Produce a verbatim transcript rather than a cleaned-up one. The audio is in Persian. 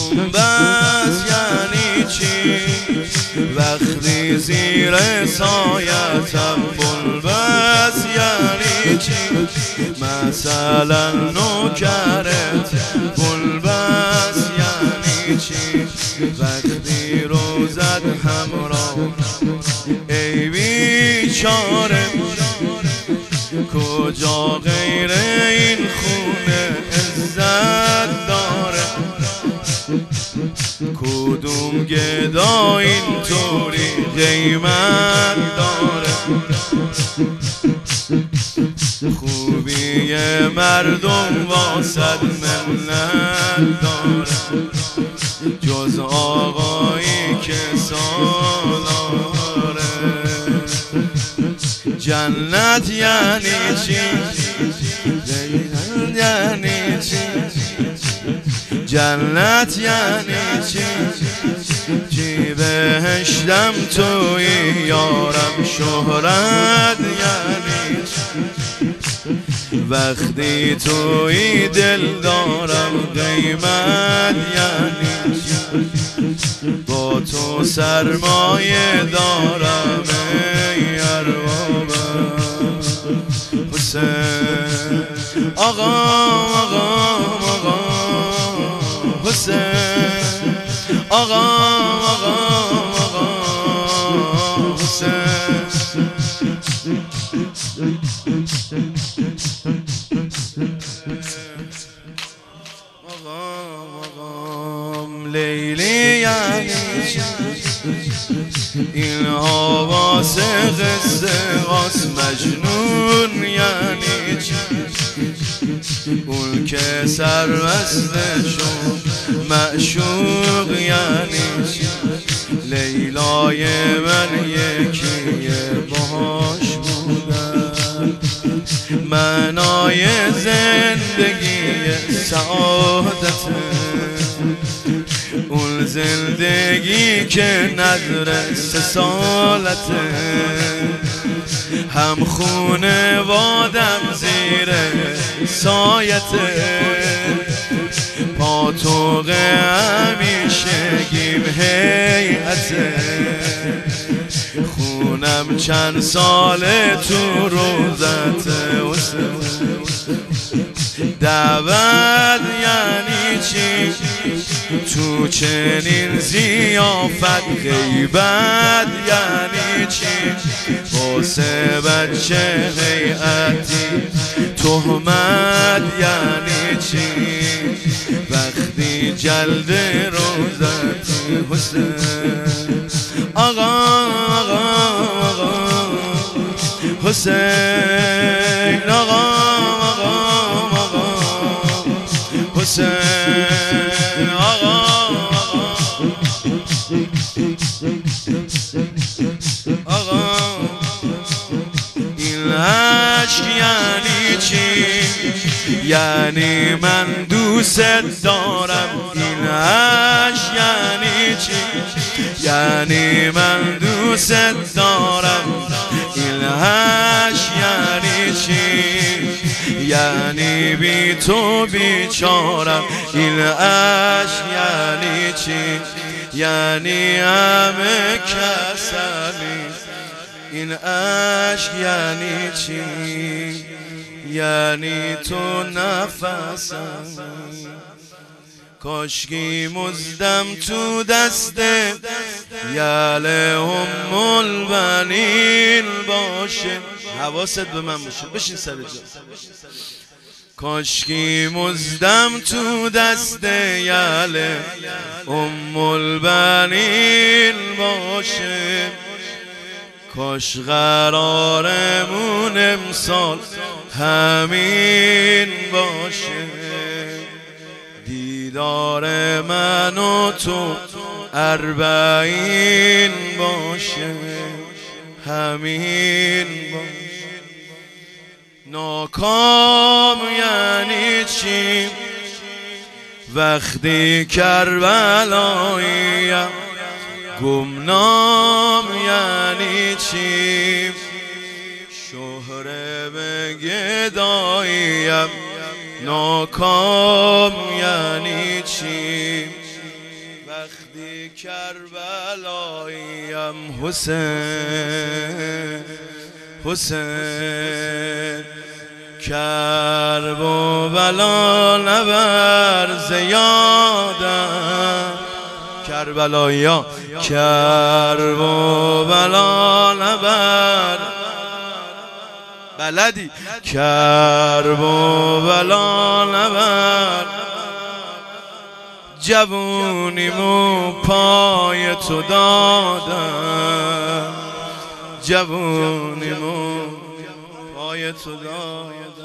گنبد یعنی چی؟ وقتی زیر سایتم بلبس یعنی چی؟ مثلا نوکرت بلبس یعنی چی؟ وقتی روزت همراه ای بیچاره کجا غیر این خونه عزت داره؟ کدوم گدا اینطوری قیمت داره؟ خوبی مردم واسد منت داره جز آقایی که سالاره؟ جنت یعنی چی؟ یعنی چی؟ جنت یعنی چی؟ چی بهشتم توی یارم شهرت یعنی چی؟ وقتی توی دل دارم قیمت یعنی چی؟ با تو سرمایه دارم ای اربابم حسین آقا آقا آقا حسین آقا آقا آقا حسین آقام لیلی یعنی چی؟ این حواس قصه قاس مجنون یعنی چی؟ اون که سربسته شد معشوق یعنی چی؟ لیلای من یکیه باهاش بودم معنای زندگی سعادته اون زندگی که نداره سه سالته هم خونه وادم زیر سایته پاتوق همیشه گیم هیئته خونم چند ساله تو روزته دعوت یعنی چی؟ تو چنین زیافت غیبت یعنی چی؟ واسه بچه هیئتی تهمت یعنی چی؟ وقتی جلد روزت حسین آقا آقا آقا حسین آقا آقا آقا حسین آقا آقا این عشق یعنی چی؟ یعنی من دوست دارم این عشق یعنی چی؟ یعنی من دوست دارم این عشق یعنی چی؟ یعنی بی تو بیچارم این عشق یعنی چی؟ یعنی همه کسمی این عشق یعنی چی؟ یعنی تو نفسم کاشکی مزدم تو دسته یله ام البنین باشه حواست به من باشه بشین سر جا کاشکی مزدم تو دسته یله ام البنین باشه کاش قرارمون امسال همین باشه دیدار من و تو اربعین باشه همین باشه ناکام یعنی چی؟ وقتی کربلاییم گمنام یعنی چی؟ شهره به گداییم ناکام یعنی چی؟ وقتی کربلاییم حسین حسین کرب و بلا نبر زیادم کربلایا کرب و بلا نبر بلدی کرب و بلا نبر جوونیمو پای تو دادم جوونیمو پای تو دادم